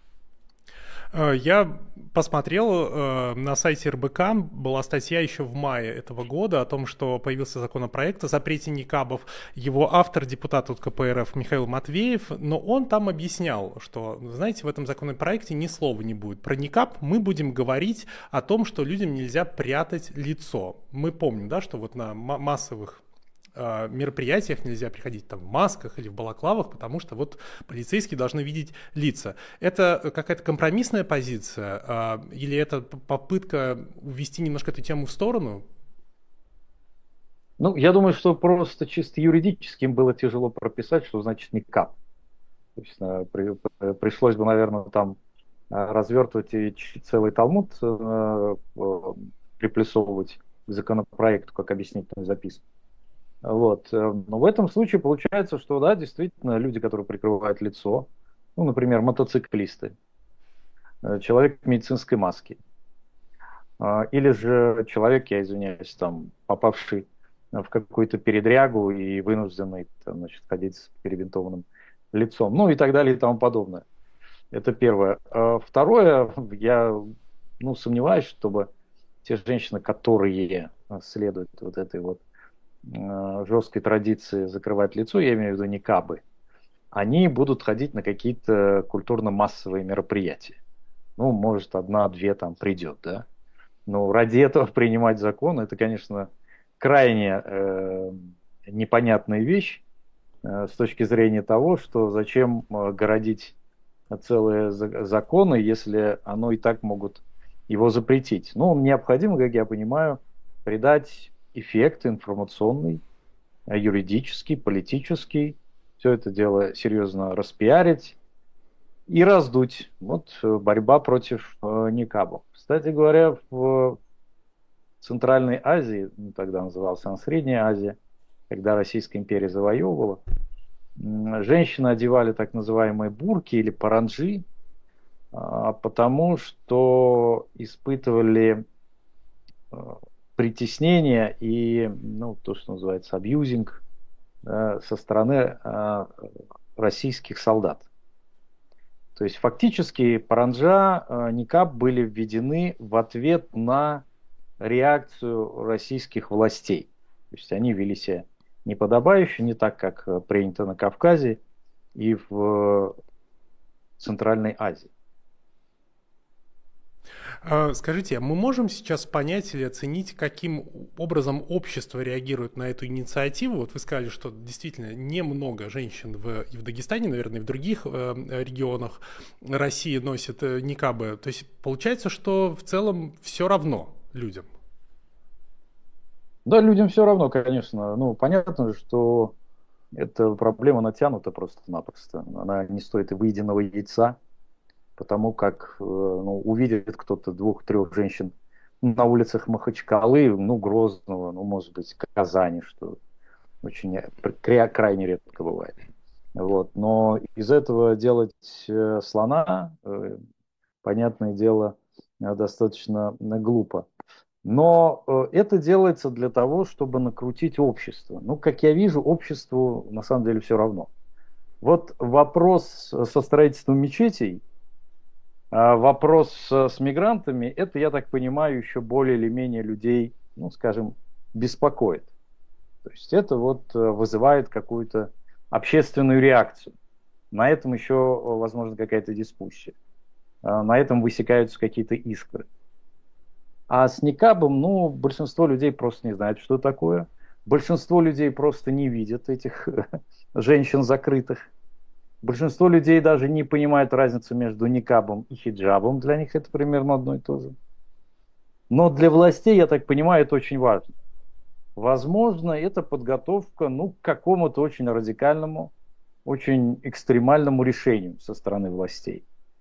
Я посмотрел, на сайте эр бэ ка была статья еще в мае этого года о том, что появился законопроект о запрете никабов. Его автор, депутат от ка пэ эр эф Михаил Матвеев, но он там объяснял, что, знаете, в этом законопроекте ни слова не будет. Про никаб мы будем говорить о том, что людям нельзя прятать лицо. Мы помним, да, что вот на массовых мероприятиях нельзя приходить там в масках или в балаклавах, потому что вот полицейские должны видеть лица. Это какая-то компромиссная позиция или это попытка увести немножко эту тему в сторону? Ну, я думаю, что просто чисто юридически им было тяжело прописать, что значит никаб. То есть, при, пришлось бы, наверное, там развертывать и целый талмуд, приплюсовывать к законопроекту, как объяснительную записку. Вот. Но в этом случае получается, что да, действительно, люди, которые прикрывают лицо, ну, например, мотоциклисты, человек в медицинской маске. Или же человек, я извиняюсь, там, попавший в какую-то передрягу и вынужденный там, значит, ходить с перебинтованным лицом, ну и так далее и тому подобное. Это первое. Второе, я ну, сомневаюсь, чтобы те женщины, которые следуют вот этой вот жесткой традиции закрывать лицо, я имею в виду никабы, они будут ходить на какие-то культурно-массовые мероприятия. Ну, может, одна-две там придет, да. Но ради этого принимать закон, это, конечно, крайне э, непонятная вещь э, с точки зрения того, что зачем э, городить целые законы, если оно и так могут его запретить. Ну, необходимо, как я понимаю, придать эффект информационный, юридический, политический, все это дело серьезно распиарить и раздуть. Вот борьба против э, никабов. Кстати говоря, в Центральной Азии, ну, тогда называлась она Средняя Азия, когда Российская империя завоевывала, женщины одевали так называемые бурки или паранджи, потому что испытывали притеснение и, ну, то, что называется абьюзинг, да, со стороны российских солдат. То есть фактически паранджа, никаб были введены в ответ на реакцию российских властей. То есть они вели себя неподобающе, не так, как принято на Кавказе и в Центральной Азии. Скажите, мы можем сейчас понять или оценить, каким образом общество реагирует на эту инициативу? Вот вы сказали, что действительно немного женщин в, и в Дагестане, наверное, и в других э, регионах России носят э, никабы. То есть получается, что в целом все равно людям. Да, людям все равно, конечно. Ну, понятно, что эта проблема натянута просто-напросто. Она не стоит и выеденного яйца. Потому как ну, увидит кто-то двух-трех женщин на улицах Махачкалы, ну, Грозного, ну, может быть, Казани, что очень крайне редко бывает. Вот. Но из этого делать слона, понятное дело, достаточно глупо. Но это делается для того, чтобы накрутить общество. Ну, как я вижу, обществу на самом деле все равно. Вот вопрос со строительством мечетей, вопрос с мигрантами, это, я так понимаю, еще более или менее людей, ну, скажем, беспокоит. То есть это вот вызывает какую-то общественную реакцию. На этом еще, возможно, какая-то дискуссия. На этом высекаются какие-то искры. А с никабом, ну, большинство людей просто не знает, что такое. Большинство людей просто не видят этих женщин закрытых. Большинство людей даже не понимает разницу между никабом и хиджабом. Для них это примерно одно и то же. Но для властей, я так понимаю, это очень важно. Возможно, это подготовка ну, к какому-то очень радикальному, очень экстремальному решению со стороны властей.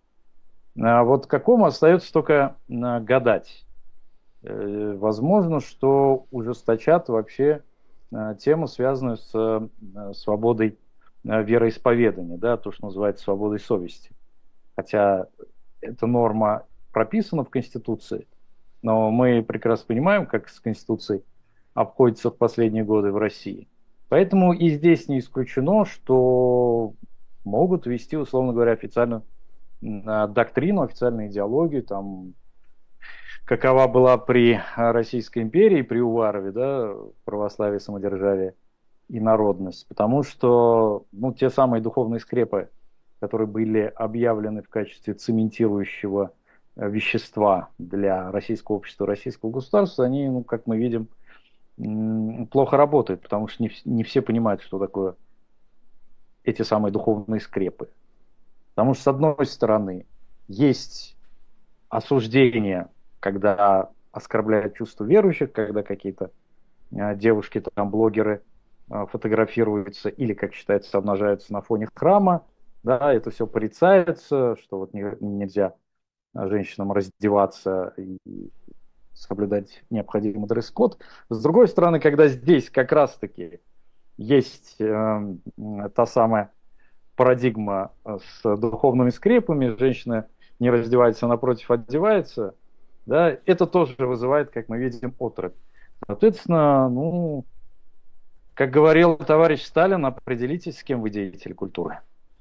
А вот к какому остается только гадать. Возможно, что ужесточат вообще тему, связанную с свободой вероисповедания, да, то, что называется свободой совести. Хотя эта норма прописана в Конституции, но мы прекрасно понимаем, как с Конституцией обходится в последние годы в России. Поэтому и здесь не исключено, что могут ввести, условно говоря, официальную доктрину, официальную идеологию, там, какова была при Российской империи, при Уварове, да, православие, самодержавие и народность. Потому что ну, те самые духовные скрепы, которые были объявлены в качестве цементирующего вещества для российского общества, российского государства, они, ну, как мы видим, плохо работают, потому что не, не все понимают, что такое эти самые духовные скрепы. Потому что, с одной стороны, есть осуждение, когда оскорбляют чувства верующих, когда какие-то девушки, там, блогеры фотографируются или, как считается, обнажаются на фоне храма, да, это все порицается, что вот не, нельзя женщинам раздеваться и соблюдать необходимый дресс-код. С другой стороны, когда здесь как раз-таки есть э, та самая парадигма с духовными скрепами, женщины не раздевается, а напротив одевается, да, это тоже вызывает, как мы видим, отрыв. Соответственно, ну, как говорил товарищ Сталин, определитесь, с кем вы деятель культуры.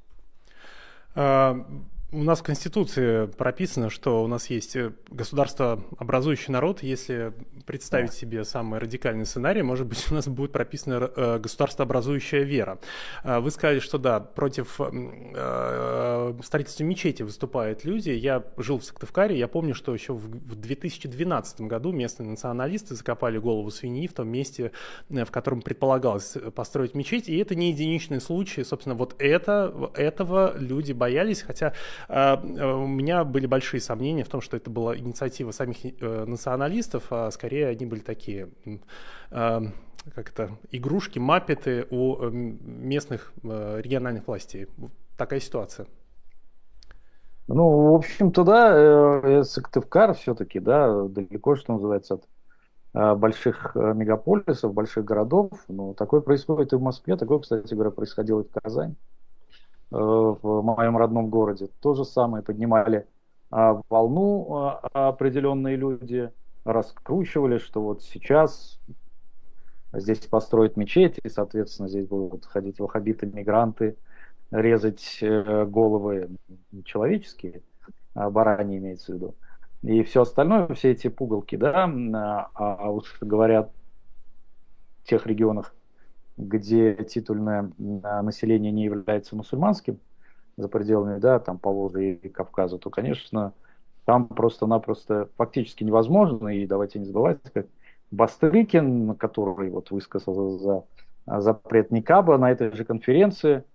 У нас в Конституции прописано, что у нас есть государствообразующий народ. Если представить да. себе самый радикальный сценарий, может быть, у нас будет прописана государствообразующая вера. Вы сказали, что да, против строительства мечети выступают люди. Я жил в Сыктывкаре, я помню, что еще в две тысячи двенадцатом году местные националисты закопали голову свиньи в том месте, в котором предполагалось построить мечеть. И это не единичный случай. Собственно, вот это, этого люди боялись, хотя у меня были большие сомнения в том, что это была инициатива самих националистов, а скорее они были такие, как это, игрушки, маппеты у местных региональных властей. Такая ситуация. Ну, в общем-то, да, Сыктывкар все-таки, да, далеко, что называется, от больших мегаполисов, больших городов. Но такое происходит и в Москве, такое, кстати говоря, происходило и в Казани. В моем родном городе. То же самое, поднимали а, волну а, определенные люди, раскручивали, что вот сейчас здесь построят мечеть, и, соответственно, здесь будут ходить ваххабиты, мигранты, резать э, головы человеческие, а, бараньи имеется в виду, и все остальное, все эти пугалки, да, а, а уж говорят в тех регионах, где титульное население не является мусульманским, за пределами, да, там Поволжья и Кавказа, то, конечно, там просто-напросто фактически невозможно. И давайте не забывать, как Бастрыкин, который вот высказал за запрет никаба, на этой же конференции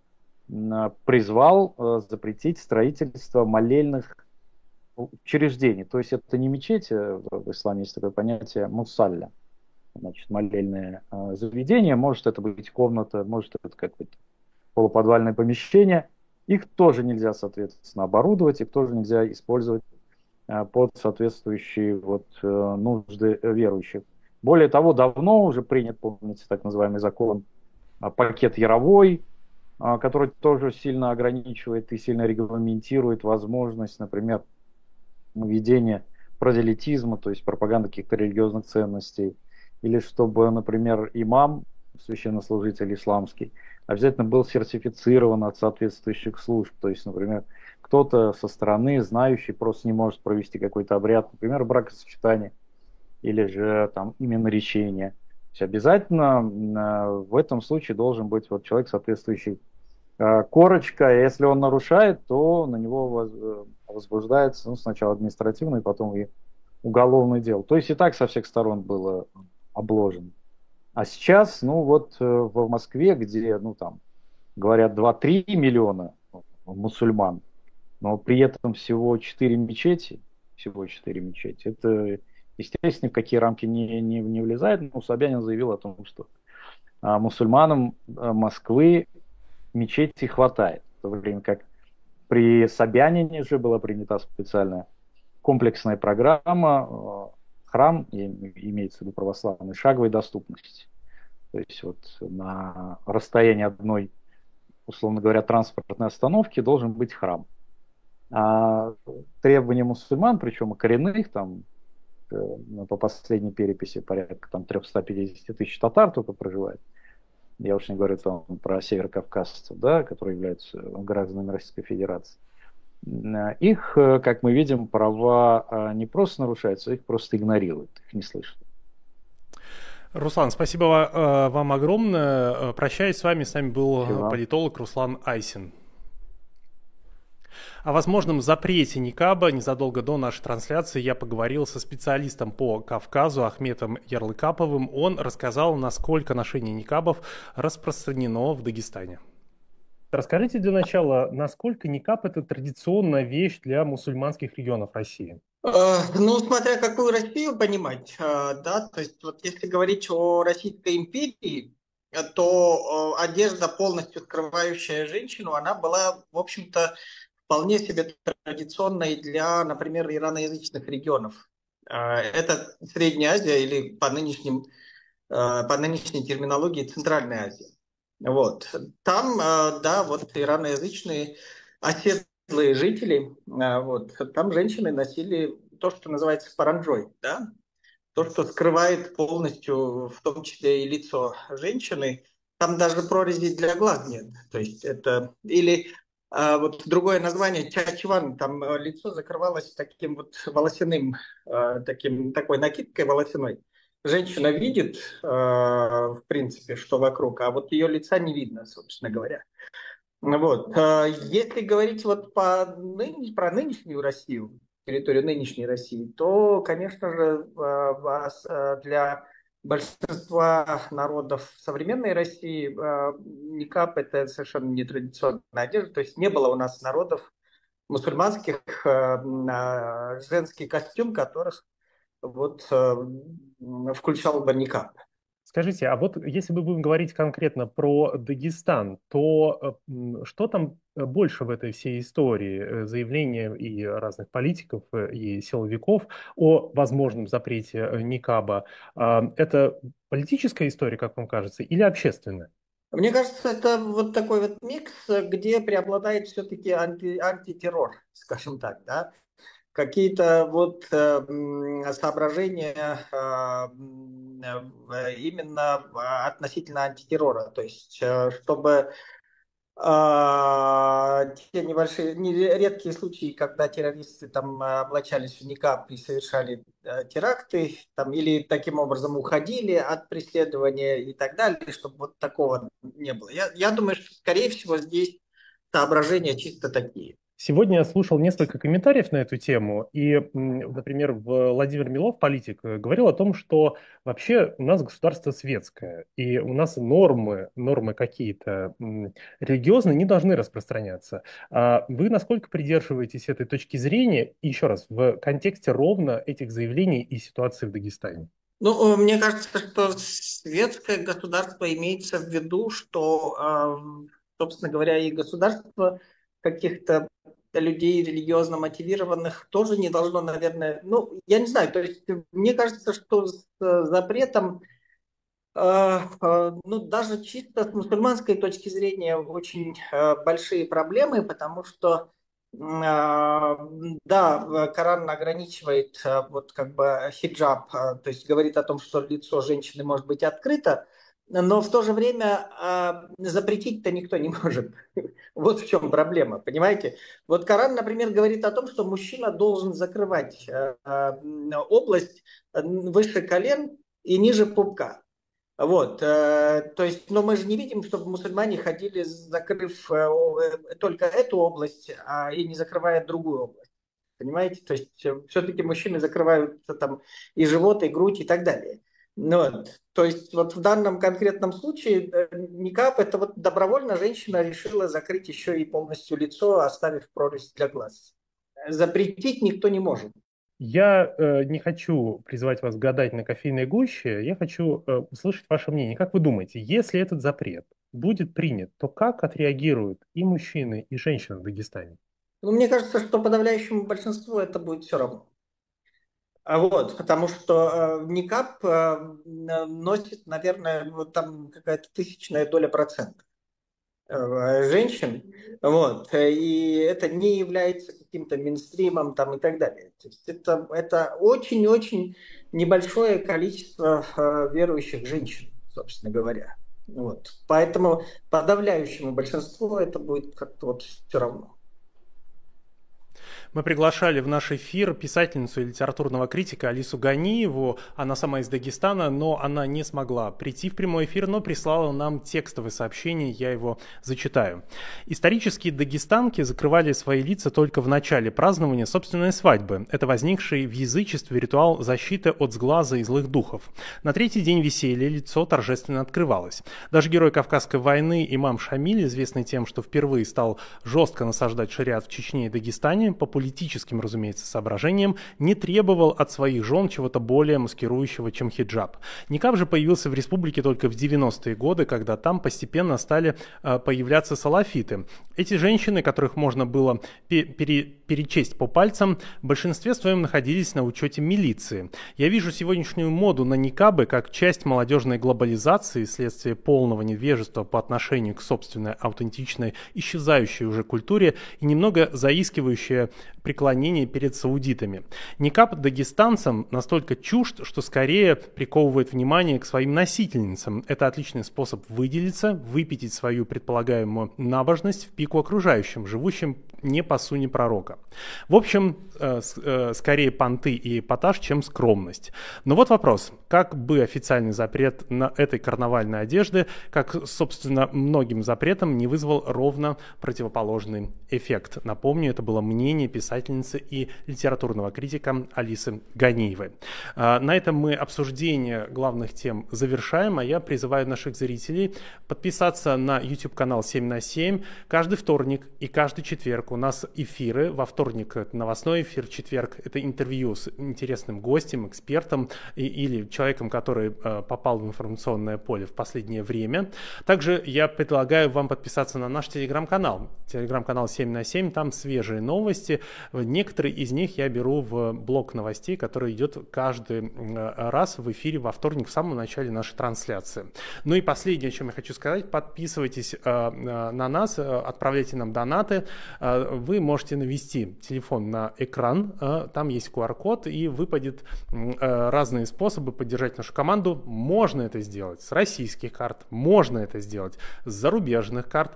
призвал запретить строительство молельных учреждений. То есть это не мечеть, в исламе есть такое понятие мусалля. Значит, молельное э, заведение, может это быть комната, может это какое-то полуподвальное помещение. Их тоже нельзя, соответственно, оборудовать, их тоже нельзя использовать э, под соответствующие вот, э, нужды верующих. Более того, давно уже принят, помните, так называемый закон э, пакет Яровой, э, который тоже сильно ограничивает и сильно регламентирует возможность, например, введения прозелитизма, то есть пропаганды каких-то религиозных ценностей. Или чтобы, например, имам, священнослужитель исламский, обязательно был сертифицирован от соответствующих служб. То есть, например, кто-то со стороны, знающий, просто не может провести какой-то обряд, например, бракосочетание или же там именоречение. То есть обязательно в этом случае должен быть вот человек, соответствующий корочка. И если он нарушает, то на него возбуждается ну, сначала административное, потом и уголовное дело. То есть и так со всех сторон было обложен. А сейчас, ну вот в Москве, где, ну там, говорят, два-три миллиона мусульман, но при этом всего четыре мечети, всего четыре мечети, это, естественно, в какие рамки не, не, не влезает, но Собянин заявил о том, что а, мусульманам Москвы мечети хватает, в то время как при Собянине же была принята специальная комплексная программа, храм, имеется в виду православный, шаговой доступности. То есть вот на расстоянии одной, условно говоря, транспортной остановки должен быть храм. А требования мусульман, причем и коренных, там, по последней переписи порядка там, триста пятьдесят тысяч татар только проживает. Я уж не говорю там, про северокавказцев, да, которые являются гражданами Российской Федерации. Их, как мы видим, права не просто нарушаются, их просто игнорируют, их не слышат. Руслан, спасибо вам огромное. Прощаюсь с вами. С нами был спасибо. Политолог Руслан Айсин. О возможном запрете никаба незадолго до нашей трансляции я поговорил со специалистом по Кавказу Ахметом Ярлыкаповым. Он рассказал, насколько ношение никабов распространено в Дагестане. Расскажите для начала, насколько никаб – это традиционная вещь для мусульманских регионов России? Ну, смотря какую Россию понимать, да, то есть вот если говорить о Российской империи, то одежда, полностью скрывающая женщину, она была, в общем-то, вполне себе традиционной для, например, ираноязычных регионов. Это Средняя Азия или по нынешним, по нынешней терминологии Центральная Азия. Вот. Там, да, вот ираноязычные, осетские облезлые жители, вот, там женщины носили то, что называется паранджой, да? То, что скрывает полностью, в том числе и лицо женщины. Там даже прорези для глаз нет. То есть это... Или а, вот другое название чачван, там лицо закрывалось таким вот волосяным, а, таким, такой накидкой волосяной. Женщина видит, а, в принципе, что вокруг, а вот ее лица не видно, собственно говоря. Вот. А, если говорить вот по ны... про нынешнюю Россию, территорию нынешней России, то, конечно же, для большинства народов современной России никап – это совершенно нетрадиционная одежда. То есть не было у нас народов мусульманских женский костюм, которых вот включал бы никап. Скажите, а вот если мы будем говорить конкретно про Дагестан, то что там больше в этой всей истории? Заявления и разных политиков, и силовиков о возможном запрете никаба. Это политическая история, как вам кажется, или общественная? Мне кажется, это вот такой вот микс, где преобладает все-таки анти, антитеррор, скажем так, да? Какие-то вот э, соображения э, именно относительно антитеррора. То есть, э, чтобы э, те небольшие, редкие случаи, когда террористы там облачались в никап и совершали э, теракты, там, или таким образом уходили от преследования и так далее, чтобы вот такого не было. Я, я думаю, что, скорее всего, здесь соображения чисто такие. Сегодня я слушал несколько комментариев на эту тему, и, например, Владимир Милов, политик, говорил о том, что вообще у нас государство светское, и у нас нормы, нормы какие-то религиозные не должны распространяться. А вы насколько придерживаетесь этой точки зрения, и еще раз, в контексте ровно этих заявлений и ситуации в Дагестане? Ну, мне кажется, что светское государство имеется в виду, что, собственно говоря, и государство каких-то людей религиозно мотивированных тоже не должно, наверное, ну, я не знаю, то есть мне кажется, что с запретом, э, э, ну, даже чисто с мусульманской точки зрения очень э, большие проблемы, потому что, э, да, Коран ограничивает э, вот как бы хиджаб, э, то есть говорит о том, что лицо женщины может быть открыто, но в то же время э, запретить-то никто не может. Вот в чем проблема, понимаете? Вот Коран, например, говорит о том, что мужчина должен закрывать э, э, область выше колен и ниже пупка. Вот, э, то есть, но мы же не видим, чтобы мусульмане ходили, закрыв э, только эту область, а, и не закрывая другую область. Понимаете? То есть, э, все-таки мужчины закрывают там и живот, и грудь, и так далее. Ну, то есть вот в данном конкретном случае никап – это вот добровольно женщина решила закрыть еще и полностью лицо, оставив прорезь для глаз. Запретить никто не может. Я э, не хочу призывать вас гадать на кофейной гуще, я хочу э, услышать ваше мнение. Как вы думаете, если этот запрет будет принят, то как отреагируют и мужчины, и женщины в Дагестане? Ну, мне кажется, что подавляющему большинству это будет все равно. Вот, потому что э, никап э, носит, наверное, вот там какая-то тысячная доля процента э, женщин, вот, и это не является каким-то мейнстримом там и так далее. То есть это, это очень-очень небольшое количество э, верующих женщин, собственно говоря. Вот. Поэтому подавляющему большинству это будет как-то вот все равно. Мы приглашали в наш эфир писательницу и литературного критика Алису Ганиеву. Она сама из Дагестана, но она не смогла прийти в прямой эфир, но прислала нам текстовое сообщение, я его зачитаю. Исторические дагестанки закрывали свои лица только в начале празднования собственной свадьбы. Это возникший в язычестве ритуал защиты от сглаза и злых духов. На третий день веселья лицо торжественно открывалось. Даже герой Кавказской войны имам Шамиль, известный тем, что впервые стал жестко насаждать шариат в Чечне и Дагестане, по политическим, разумеется, соображениям, не требовал от своих жен чего-то более маскирующего, чем хиджаб. Никаб же появился в республике только в девяностые годы, когда там постепенно стали э, появляться салафиты. Эти женщины, которых можно было пере перечесть по пальцам, в большинстве своем находились на учете милиции. Я вижу сегодняшнюю моду на никабы как часть молодежной глобализации, следствие полного невежества по отношению к собственной аутентичной, исчезающей уже культуре и немного заискивающее преклонение перед саудитами. Никаб дагестанцам настолько чужд, что скорее приковывает внимание к своим носительницам. Это отличный способ выделиться, выпятить свою предполагаемую набожность в пику окружающим, живущим не по суне пророка. В общем, э, э, скорее понты и эпатаж, чем скромность. Но вот вопрос. Как бы официальный запрет на этой карнавальной одежды, как, собственно, многим запретам, не вызвал ровно противоположный эффект? Напомню, это было мнение писательницы и литературного критика Алисы Ганиевой. Э, на этом мы обсуждение главных тем завершаем, а я призываю наших зрителей подписаться на YouTube-канал семь на семь. Каждый вторник и каждый четверг у нас эфиры. Во вторник это новостной эфир, в четверг это интервью с интересным гостем, экспертом и, или человеком, который э, попал в информационное поле в последнее время. Также я предлагаю вам подписаться на наш телеграм-канал. Телеграм-канал семь на семь, там свежие новости. Некоторые из них я беру в блок новостей, который идет каждый э, раз в эфире во вторник, в самом начале нашей трансляции. Ну и последнее, о чем я хочу сказать, подписывайтесь э, э, на нас, э, отправляйте нам донаты. Э, Вы можете навести телефон на экран, там есть ку ар код, и выпадет разные способы поддержать нашу команду. Можно это сделать с российских карт, можно это сделать с зарубежных карт,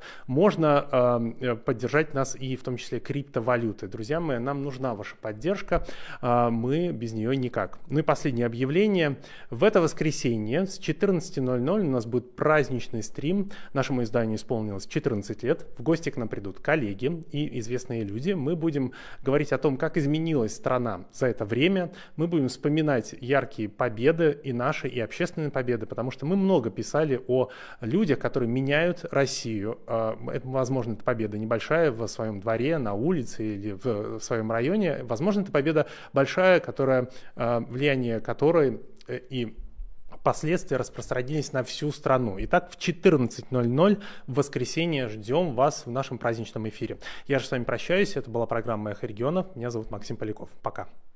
можно поддержать нас и в том числе криптовалюты. Друзья мои, нам нужна ваша поддержка, мы без нее никак. Ну и последнее объявление. В это воскресенье с четырнадцати ноль-ноль у нас будет праздничный стрим. Нашему изданию исполнилось четырнадцать лет. В гости к нам придут коллеги и известные люди. Мы будем говорить о том, как изменилась страна за это время. Мы будем вспоминать яркие победы и наши, и общественные победы, потому что мы много писали о людях, которые меняют Россию. Это, возможно, это победа небольшая в своем дворе, на улице или в своем районе. Возможно, это победа большая, которая, влияние которой и последствия распространились на всю страну. Итак, в четырнадцать ноль-ноль в воскресенье ждем вас в нашем праздничном эфире. Я же с вами прощаюсь. Это была программа «Эхо регионов». Меня зовут Максим Поляков. Пока.